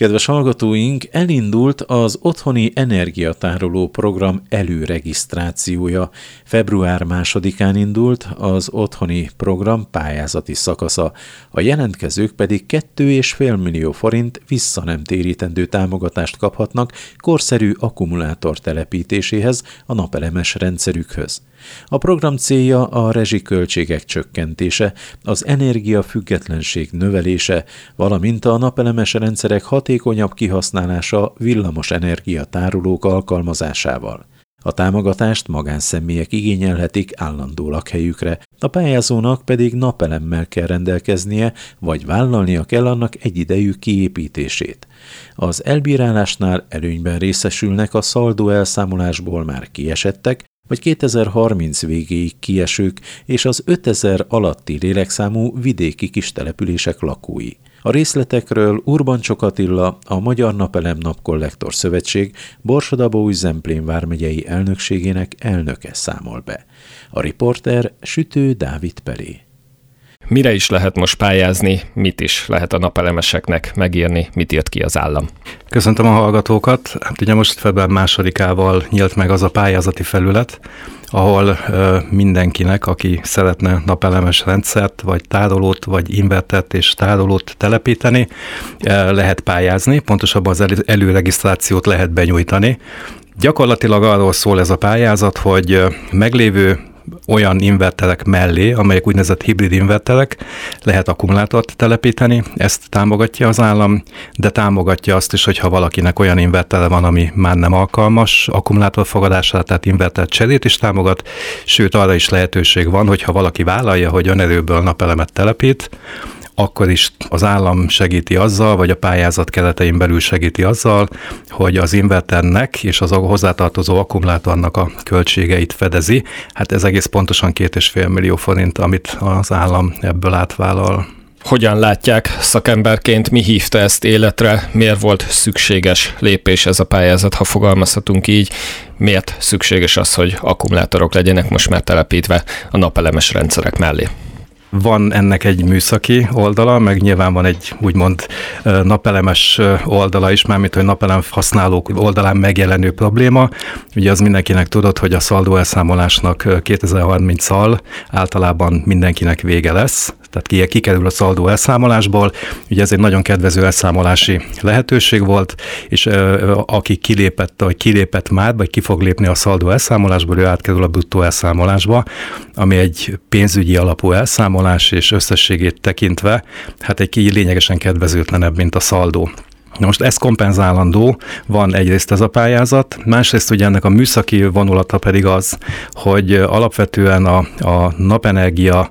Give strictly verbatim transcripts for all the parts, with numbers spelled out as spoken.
Kedves hallgatóink, elindult az Otthoni Energiatároló Program előregisztrációja. február másodikán indult az otthoni program pályázati szakasza. A jelentkezők pedig két egész öt millió forint vissza nem térítendő támogatást kaphatnak korszerű akkumulátor telepítéséhez a napelemes rendszerükhöz. A program célja a rezsiköltségek csökkentése, az energiafüggetlenség növelése, valamint a napelemes rendszerek hatékonyabb kihasználása villamos energiatárolók alkalmazásával. A támogatást magánszemélyek igényelhetik állandó lakhelyükre, a pályázónak pedig napelemmel kell rendelkeznie, vagy vállalnia kell annak egyidejű kiépítését. Az elbírálásnál előnyben részesülnek a szaldó elszámolásból már kiesettek, vagy kétezer-harminc végéig kiesők és az ötezer alatti lélekszámú vidéki kistelepülések lakói. A részletekről Urbancsok Attila, a Magyar Napelem Napkollektor Szövetség Borsod-Abaúj-Zemplén vármegyei elnökségének elnöke számol be. A riporter Sütő Dávid Pelé. Mire is lehet most pályázni, mit is lehet a napelemeseknek megírni, mit írt ki az állam? Köszöntöm a hallgatókat. Hát ugye most február másodikával nyílt meg az a pályázati felület, ahol ö, mindenkinek, aki szeretne napelemes rendszert, vagy tárolót, vagy invertert és tárolót telepíteni, ö, lehet pályázni, pontosabban az elő, előregisztrációt lehet benyújtani. Gyakorlatilag arról szól ez a pályázat, hogy ö, meglévő olyan inverterek mellé, amelyek úgynevezett hibrid inverterek, lehet akkumulátort telepíteni, ezt támogatja az állam, de támogatja azt is, hogyha valakinek olyan invertere van, ami már nem alkalmas akkumulátorfogadásra, tehát inverter cserét is támogat, sőt arra is lehetőség van, hogyha valaki vállalja, hogy önerőből napelemet telepít, akkor is az állam segíti azzal, vagy a pályázat keretein belül segíti azzal, hogy az inverternek és az hozzátartozó akkumulátornak a költségeit fedezi. Hát ez egész pontosan két és fél millió forint, amit az állam ebből átvállal. Hogyan látják szakemberként, mi hívta ezt életre, miért volt szükséges lépés ez a pályázat, ha fogalmazhatunk így, miért szükséges az, hogy akkumulátorok legyenek most már telepítve a napelemes rendszerek mellé? Van ennek egy műszaki oldala, meg nyilván van egy úgymond napelemes oldala is, mármint hogy napelem használók oldalán megjelenő probléma. Ugye az mindenkinek tudod, hogy a szaldó elszámolásnak kétezer-harminccal általában mindenkinek vége lesz, tehát kikerül a szaldó elszámolásból. Ugye ez egy nagyon kedvező elszámolási lehetőség volt, és aki kilépett, vagy kilépett már, vagy ki fog lépni a szaldó elszámolásból, ő átkerül a bruttó elszámolásba, ami egy pénzügyi alapú elszámolás, és összességét tekintve, hát egy lényegesen kedvezőtlenebb, mint a szaldó. Na most ez kompenzálandó, van egyrészt ez a pályázat, másrészt ugye ennek a műszaki vonulata pedig az, hogy alapvetően a, a napenergia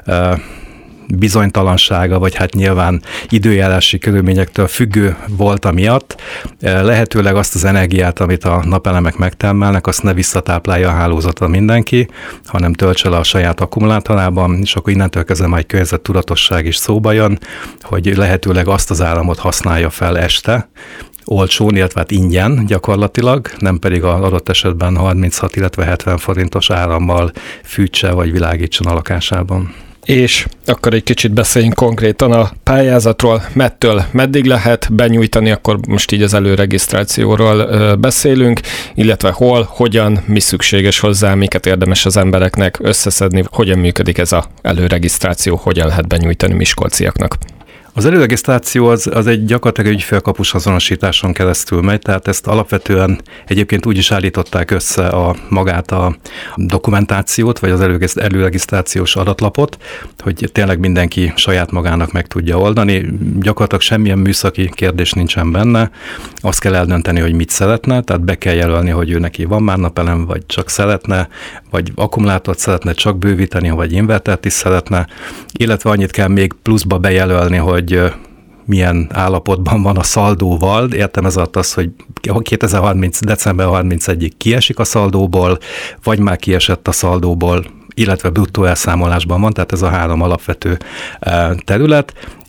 bizonytalansága, vagy hát nyilván időjárási körülményektől függő volt amiatt, lehetőleg azt az energiát, amit a napelemek megtermelnek, azt ne visszatáplálja a hálózatra mindenki, hanem töltse le a saját akkumulátorában, és akkor innentől kezdve majd környezettudatosság is szóba jön, hogy lehetőleg azt az áramot használja fel este, olcsón, illetve hát ingyen gyakorlatilag, nem pedig az adott esetben harminchat, illetve hetven forintos árammal fűtse vagy világítson a lakásában. És akkor egy kicsit beszéljünk konkrétan a pályázatról, mettől meddig lehet benyújtani, akkor most így az előregisztrációról ö, beszélünk, illetve hol, hogyan, mi szükséges hozzá, miket érdemes az embereknek összeszedni, hogyan működik ez az előregisztráció, hogyan lehet benyújtani miskolciaknak. Az előregisztráció az, az egy gyakorlatilag ügyfélkapus azonosításon keresztül megy, tehát ezt alapvetően egyébként úgy is állították össze a magát a dokumentációt, vagy az előregisztrációs adatlapot, hogy tényleg mindenki saját magának meg tudja oldani. Gyakorlatilag semmilyen műszaki kérdés nincsen benne. Azt kell eldönteni, hogy mit szeretne, tehát be kell jelölni, hogy ő neki van már napelem, vagy csak szeretne, vagy akkumulátort szeretne csak bővíteni, vagy invertert is szeretne, illetve annyit kell még pluszba bejelölni, hogy hogy milyen állapotban van a szaldóval. Értem ez alatt az, hogy kétezer-harminc. december harmincegyedikéig kiesik a szaldóból, vagy már kiesett a szaldóból, illetve bruttó elszámolásban van, tehát ez a három alapvető terület,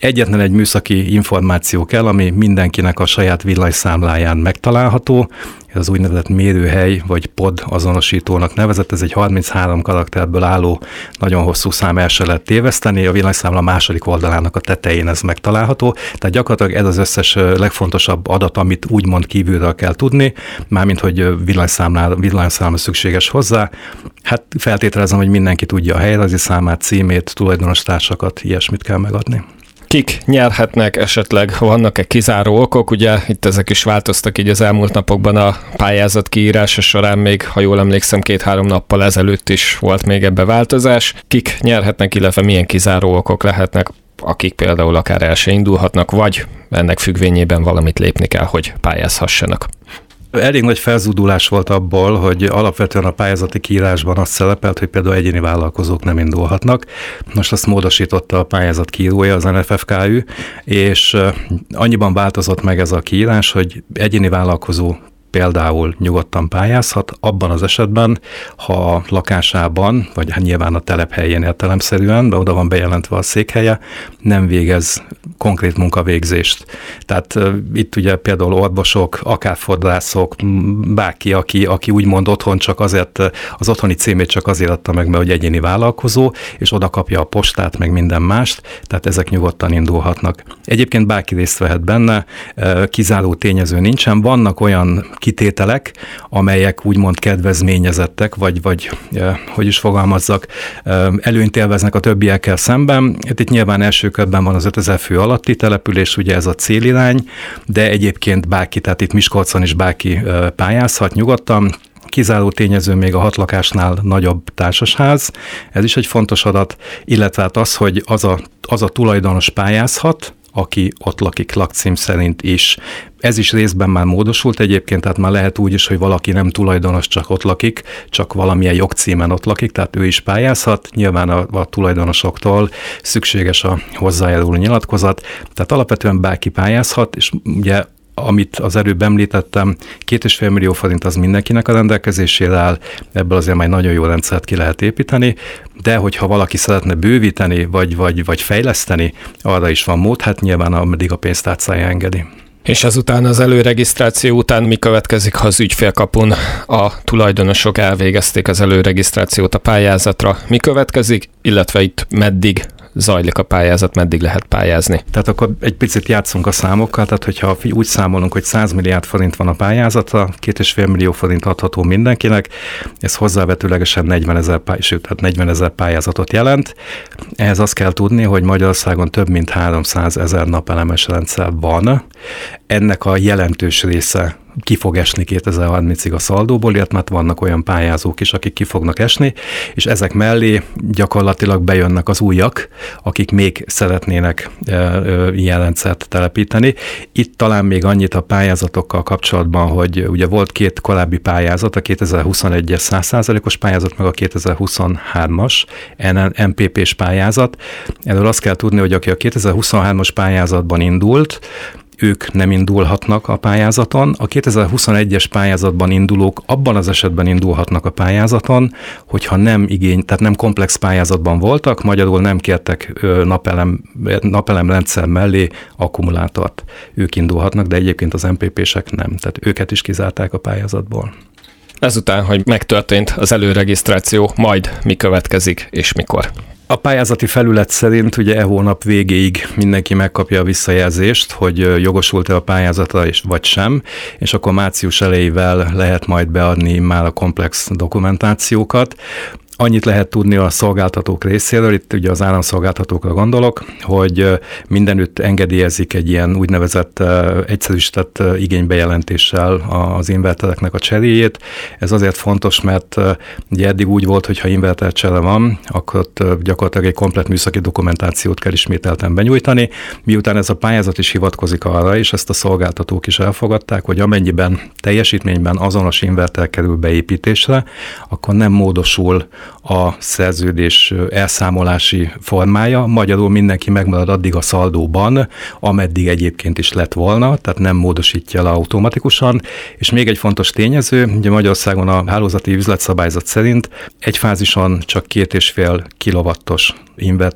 Egyetlen egy műszaki információ kell, ami mindenkinek a saját villanyszámláján megtalálható. Ez az úgynevezett mérőhely vagy pod azonosítónak nevezett, ez egy harminchárom karakterből álló nagyon hosszú szám, el se lehet téveszteni, a villanyszámla második oldalának a tetején ez megtalálható, tehát gyakorlatilag ez az összes legfontosabb adat, amit úgymond kívülről kell tudni, mármint hogy villanyszámla, villanyszámla szükséges hozzá. Hát feltételezem, hogy mindenki tudja a helyrajzi számát, címét, tulajdonos társakat, ilyesmit kell megadni. Kik nyerhetnek, esetleg vannak-e kizáró okok? Ugye itt ezek is változtak így az elmúlt napokban a pályázat kiírása során, még ha jól emlékszem, két-három nappal ezelőtt is volt még ebbe változás. Kik nyerhetnek, illetve milyen kizáró okok lehetnek, akik például akár el se indulhatnak, vagy ennek függvényében valamit lépni kell, hogy pályázhassanak? Elég nagy felzúdulás volt abból, hogy alapvetően a pályázati kiírásban azt szerepelt, hogy például egyéni vállalkozók nem indulhatnak. Most azt módosította a pályázat kiírója, az en ef ef ká ü, és annyiban változott meg ez a kiírás, hogy egyéni vállalkozó például nyugodtan pályázhat, abban az esetben, ha a lakásában, vagy hát nyilván a telephelyén értelemszerűen, de oda van bejelentve a székhelye, nem végez konkrét munkavégzést. Tehát uh, itt ugye például orvosok, akár fodrászok, bárki, aki, aki úgymond otthon csak azért, az otthoni címét csak azért adta meg, mert hogy egyéni vállalkozó, és oda kapja a postát, meg minden mást, tehát ezek nyugodtan indulhatnak. Egyébként bárki részt vehet benne, uh, kizáró tényező nincsen, vannak olyan kitételek, amelyek úgymond kedvezményezettek, vagy, vagy eh, hogy is fogalmazzak, eh, előnyt élveznek a többiekkel szemben. Itt nyilván első körben van az ötezer fő alatti település, ugye ez a célirány, de egyébként bárki, tehát itt Miskolcon is bárki eh, pályázhat nyugodtan. Kizáró tényező még a hat lakásnál nagyobb társasház, ez is egy fontos adat, illetve hát az, hogy az a, az a tulajdonos pályázhat, aki ott lakik lakcím szerint is. Ez is részben már módosult egyébként, tehát már lehet úgy is, hogy valaki nem tulajdonos, csak ott lakik, csak valamilyen jogcímen ott lakik, tehát ő is pályázhat. Nyilván a, a tulajdonosoktól szükséges a hozzájáruló nyilatkozat, tehát alapvetően bárki pályázhat, és ugye amit az előbb említettem, két és fél millió forint az mindenkinek a rendelkezésére áll, ebből azért már nagyon jó rendszert ki lehet építeni, de hogyha valaki szeretne bővíteni, vagy, vagy, vagy fejleszteni, arra is van mód, hát nyilván ameddig a pénztárcája engedi. És ezután az előregisztráció után mi következik, ha az ügyfélkapun a tulajdonosok elvégezték az előregisztrációt a pályázatra? Mi következik, illetve itt meddig zajlik a pályázat, meddig lehet pályázni? Tehát akkor egy picit játszunk a számokkal, tehát hogyha úgy számolunk, hogy száz milliárd forint van a pályázatra, két és fél millió forint adható mindenkinek, ez hozzávetőlegesen negyvenezer, sőt, hát negyvenezer pályázatot jelent. Ehhez azt kell tudni, hogy Magyarországon több mint háromszázezer napelemes rendszer van. Ennek a jelentős része ki fog esni kétezer-harmincig a szaldóból, illetve mert vannak olyan pályázók is, akik ki fognak esni, és ezek mellé gyakorlatilag bejönnek az újak, akik még szeretnének e, e, ilyen rendszert telepíteni. Itt talán még annyit a pályázatokkal kapcsolatban, hogy ugye volt két korábbi pályázat, a kétezer-huszonegyes száz százalékos pályázat, meg a kétezer-huszonhármas en pé pés pályázat. Erről azt kell tudni, hogy aki a kétezer-huszonhármas pályázatban indult, ők nem indulhatnak a pályázaton. A kétezer-huszonegyes pályázatban indulók abban az esetben indulhatnak a pályázaton, hogyha nem igény, tehát nem komplex pályázatban voltak, magyarul nem kértek napelem, napelemrendszer mellé akkumulátort. Ők indulhatnak, de egyébként az en pé pések nem. Tehát őket is kizárták a pályázatból. Ezután, hogy megtörtént az előregisztráció, majd mi következik és mikor? A pályázati felület szerint ugye e hónap végéig mindenki megkapja a visszajelzést, hogy jogosult-e a pályázatra és vagy sem, és akkor március elejével lehet majd beadni már a komplex dokumentációkat. Annyit lehet tudni a szolgáltatók részéről, itt ugye az államszolgáltatókra gondolok, hogy mindenütt engedélyezik egy ilyen úgynevezett egyszerűsített igénybejelentéssel az invertereknek a cseréjét. Ez azért fontos, mert ugye eddig úgy volt, hogy ha invertercsere van, akkor gyakorlatilag egy komplett műszaki dokumentációt kell ismételten benyújtani. Miután ez a pályázat is hivatkozik arra, és ezt a szolgáltatók is elfogadták, hogy amennyiben teljesítményben azonos inverter kerül beépítésre, akkor nem módosul a szerződés elszámolási formája, magyarul mindenki megmarad addig a szaldóban, ameddig egyébként is lett volna, tehát nem módosítja le automatikusan. És még egy fontos tényező, ugye Magyarországon a hálózati üzletszabályzat szerint egy fázison csak két és fél kilowattos invertert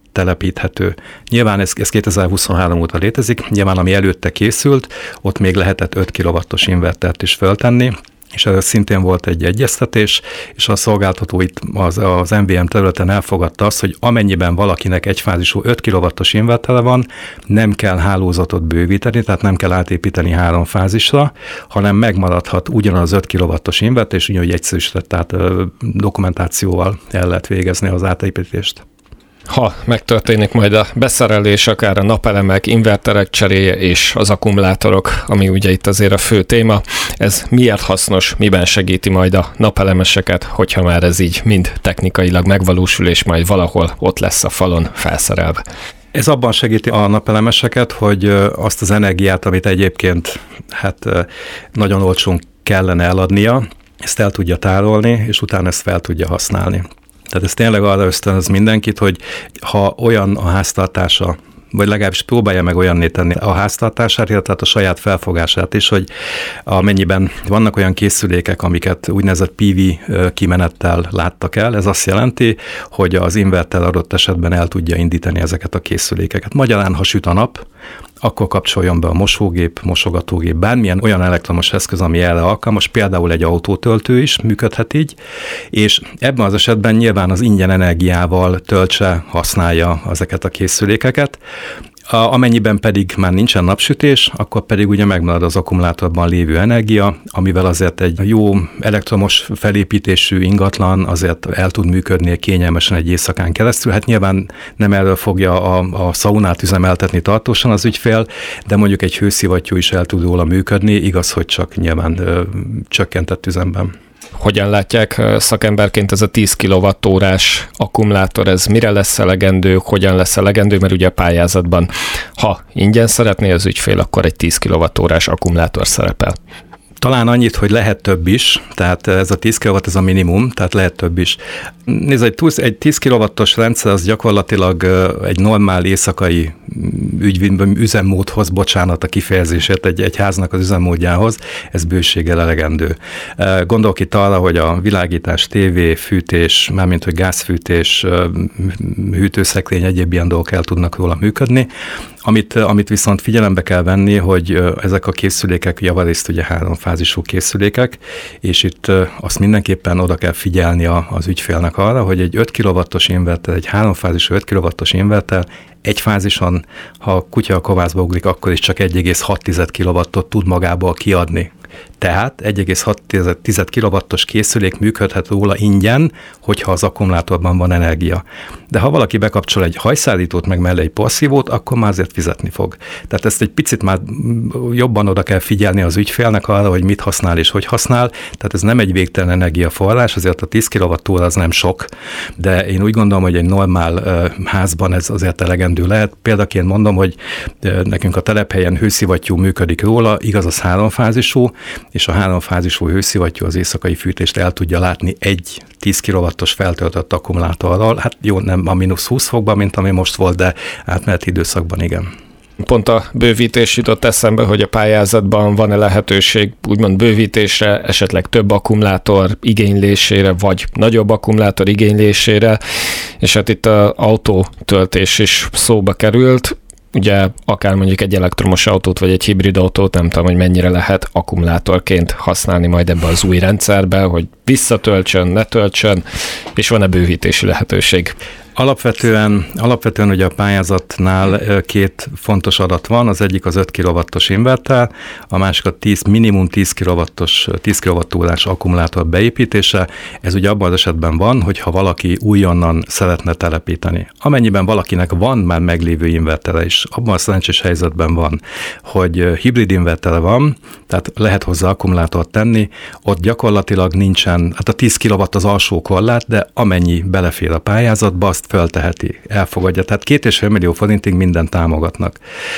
telepíthető. Nyilván ez, ez kétezer-huszonhárom óta létezik, nyilván ami előtte készült, ott még lehetett öt kilowattos invertert is föltenni, és erről szintén volt egy egyeztetés, és a szolgáltató itt az, az em vé em területen elfogadta azt, hogy amennyiben valakinek egyfázisú öt kilowattos invertere van, nem kell hálózatot bővíteni, tehát nem kell átépíteni három fázisra, hanem megmaradhat ugyanaz öt kilowattos inverter, és ugyanúgy egyszerűsített, tehát dokumentációval el lehet végezni az átépítést. Ha megtörténik majd a beszerelés, akár a napelemek, inverterek cseréje és az akkumulátorok, ami ugye itt azért a fő téma, ez miért hasznos, miben segíti majd a napelemeseket, hogyha már ez így mind technikailag megvalósul, és majd valahol ott lesz a falon felszerelve? Ez abban segíti a napelemeseket, hogy azt az energiát, amit egyébként hát nagyon olcsón kellene eladnia, ezt el tudja tárolni, és utána ezt fel tudja használni. Tehát ez tényleg arra ösztönöz mindenkit, hogy ha olyan a háztartása, vagy legalábbis próbálja meg olyanné tenni a háztartását, illetve a saját felfogását is, hogy amennyiben vannak olyan készülékek, amiket úgynevezett pé vé kimenettel láttak el, ez azt jelenti, hogy az inverter adott esetben el tudja indítani ezeket a készülékeket. Magyarán, ha süt a nap, akkor kapcsoljon be a mosógép, mosogatógép, bármilyen olyan elektromos eszköz, ami erre alkalmas, például egy autótöltő is működhet így, és ebben az esetben nyilván az ingyen energiával töltse, használja ezeket a készülékeket. Amennyiben pedig már nincsen napsütés, akkor pedig ugye megmarad az akkumulátorban lévő energia, amivel azért egy jó elektromos felépítésű ingatlan azért el tud működni kényelmesen egy éjszakán keresztül. Hát nyilván nem erről fogja a, a szaunát üzemeltetni tartósan az ügyfél, de mondjuk egy hőszivattyú is el tud róla működni, igaz, hogy csak nyilván ö, csökkentett üzemben. Hogyan látják szakemberként ez a tíz kilowattórás akkumulátor, ez mire lesz elegendő, hogyan lesz elegendő, mert ugye a pályázatban, ha ingyen szeretné az ügyfél, akkor egy tíz kilowattórás akkumulátor szerepel. Talán annyit, hogy lehet több is, tehát ez a tíz kilowatt, ez a minimum, tehát lehet több is. Nézd, egy, egy tíz kilowattos rendszer az gyakorlatilag egy normál éjszakai ügy, üzemmódhoz, bocsánat a kifejezését, egy, egy háznak az üzemmódjához, ez bőséggel elegendő. Gondolok itt arra, hogy a világítás, tévé, fűtés, mármint hogy gázfűtés, hűtőszekrény, egyéb ilyen dolgok el tudnak róla működni. Amit, amit viszont figyelembe kell venni, hogy ezek a készülékek javarészt ugye háromfázisú készülékek, és itt azt mindenképpen oda kell figyelni az ügyfélnek arra, hogy egy öt kilowattos inverter, egy háromfázisú öt kilowattos inverter egy fázison, ha a kutya a kovászba ugrik, akkor is csak egy egész hat kilowattot tud magából kiadni. Tehát egy egész hat kilowattos készülék működhet róla ingyen, hogyha az akkumulátorban van energia. De ha valaki bekapcsol egy hajszállítót, meg mellé egy porszívót, akkor már azért fizetni fog. Tehát ezt egy picit már jobban oda kell figyelni az ügyfélnek arra, hogy mit használ és hogy használ. Tehát ez nem egy végtelen energiaforrás, azért a tíz kilovattóra az nem sok, de én úgy gondolom, hogy egy normál uh, házban ez azért elegendő lehet. Példaként mondom, hogy uh, nekünk a telephelyen hőszivattyú működik róla, igaz, az háromfázisú, és a háromfázisú hőszivattyú az éjszakai fűtést el tudja látni egy tíz kilowattos feltöltött akkumulátorral. Hát jó, nem a mínusz húsz fokban, mint ami most volt, de átmeneti időszakban igen. Pont a bővítés jutott eszembe, hogy a pályázatban van-e lehetőség úgymond bővítésre, esetleg több akkumulátor igénylésére, vagy nagyobb akkumulátor igénylésére, és hát itt az autótöltés is szóba került. Ugye akár mondjuk egy elektromos autót, vagy egy hibrid autót, nem tudom, hogy mennyire lehet akkumulátorként használni majd ebbe az új rendszerbe, hogy visszatöltsön, ne töltsön, és van-e bővítési lehetőség? Alapvetően, alapvetően ugye a pályázatnál két fontos adat van, az egyik az öt kilowattos inverter, a másik a tíz, minimum tíz kilowattos, tíz kilowattórás akkumulátor beépítése. Ez ugye abban az esetben van, hogyha valaki újonnan szeretne telepíteni. Amennyiben valakinek van már meglévő invertere is, abban a szerencsés helyzetben van, hogy hibrid invertere van, tehát lehet hozzá akkumulátort tenni, ott gyakorlatilag nincsen, hát a tíz kilowatt az alsó korlát, de amennyi belefér a pályázatba, azt fölteheti, elfogadja. Tehát két és fél millió forintig mindent támogatnak.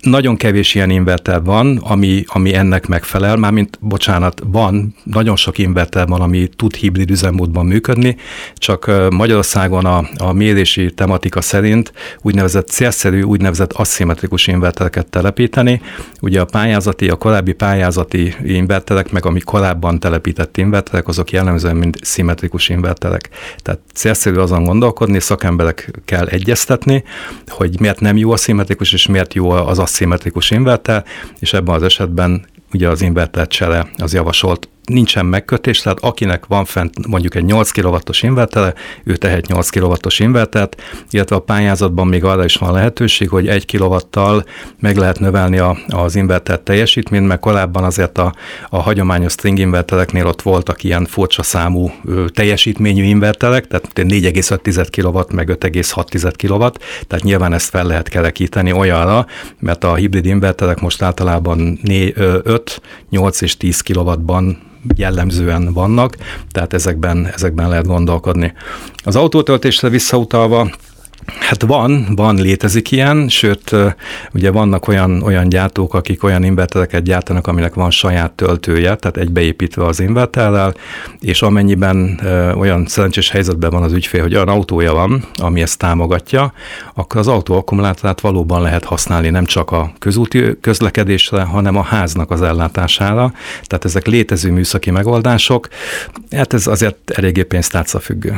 nagyon kevés ilyen inverter van, ami, ami ennek megfelel, mármint, bocsánat, van, nagyon sok inverter van, ami tud hibrid üzemmódban működni, csak Magyarországon a, a mérési tematika szerint úgynevezett célszerű, úgynevezett aszimmetrikus invertereket telepíteni. Ugye a pályázati, a korábbi pályázati inverterek, meg ami korábban telepített inverterek, azok jellemzően mind szimmetrikus inverterek. Tehát célszerű azon gondolkodni, szakemberekkel egyeztetni, hogy miért nem jó a szimmetrikus, és miért jó az aszimmetrikus inverter, és ebben az esetben ugye az inverter csere az javasolt. Nincsen megkötés, tehát akinek van fent mondjuk egy nyolc kilowattos invertere, ő tehet nyolc kilowattos invertert, illetve a pályázatban még arra is van lehetőség, hogy egy kilowattal meg lehet növelni a, az inverter teljesítményt, mert korábban azért a, a hagyományos string invertereknél ott voltak ilyen furcsa számú ö, teljesítményű inverterek, tehát négy egész öt kilowatt, meg öt egész hat kilowatt, tehát nyilván ezt fel lehet kerekíteni olyanra, mert a hibrid inverterek most általában öt, nyolc és tíz kilowattban jellemzően vannak, tehát ezekben, ezekben lehet gondolkodni. Az autótöltésre visszautalva, hát van, van, létezik ilyen, sőt, ugye vannak olyan, olyan gyártók, akik olyan invertereket gyártanak, aminek van saját töltője, tehát egybeépítve az inverterrel, és amennyiben ö, olyan szerencsés helyzetben van az ügyfél, hogy olyan autója van, ami ezt támogatja, akkor az autó akkumulátorát valóban lehet használni nem csak a közúti közlekedésre, hanem a háznak az ellátására, tehát ezek létező műszaki megoldások, hát ez azért eléggé pénztárca függő.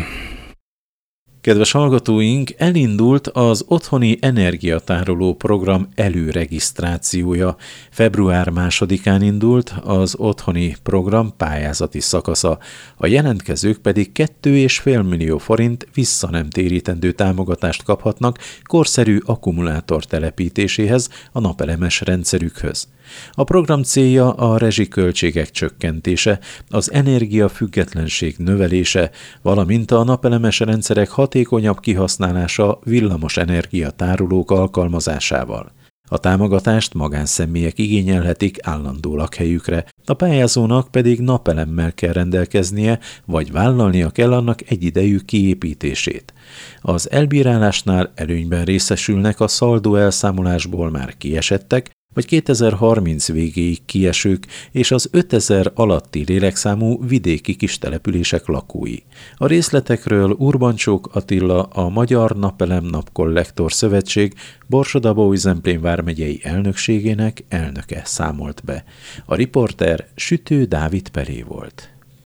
Kedves hallgatóink, elindult az Otthoni Energiatároló Program előregisztrációja. február másodikán indult az otthoni program pályázati szakasza. A jelentkezők pedig két egész öt millió forint vissza nem térítendő támogatást kaphatnak korszerű akkumulátor telepítéséhez a napelemes rendszerükhöz. A program célja a rezsiköltségek csökkentése, az energiafüggetlenség növelése, valamint a napelemes rendszerek hatékonyabb kihasználása villamos energiatárolók alkalmazásával. A támogatást magánszemélyek igényelhetik állandó lakhelyükre, a pályázónak pedig napelemmel kell rendelkeznie, vagy vállalnia kell annak egyidejű kiépítését. Az elbírálásnál előnyben részesülnek a szaldó elszámolásból már kiesettek, vagy kétezer-harminc végéig kiesők és az ötezer alatti lélekszámú vidéki kistelepülések lakói. A részletekről Urbancsók Attila, a Magyar Napelem Napkollektor Szövetség Borsod-Abaúj-Zemplén vármegyei elnökségének elnöke számolt be. A riporter Sütő Dávid Peré volt.